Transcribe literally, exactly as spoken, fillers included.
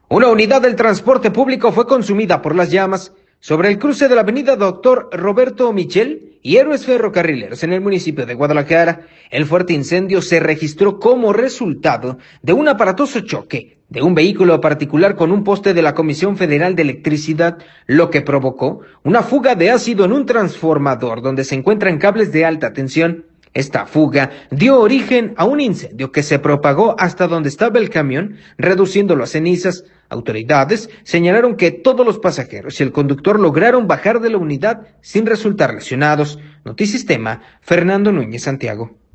Una unidad del transporte público fue consumida por las llamas sobre el cruce de la avenida Doctor Roberto Michel y Héroes Ferrocarrileros en el municipio de Guadalajara. El fuerte incendio se registró como resultado de un aparatoso choque de un vehículo particular con un poste de la Comisión Federal de Electricidad, lo que provocó una fuga de ácido en un transformador donde se encuentran cables de alta tensión. Esta fuga dio origen a un incendio que se propagó hasta donde estaba el camión, reduciéndolo a cenizas. Autoridades señalaron que todos los pasajeros y el conductor lograron bajar de la unidad sin resultar lesionados. Notisistema, Fernando Núñez Santiago.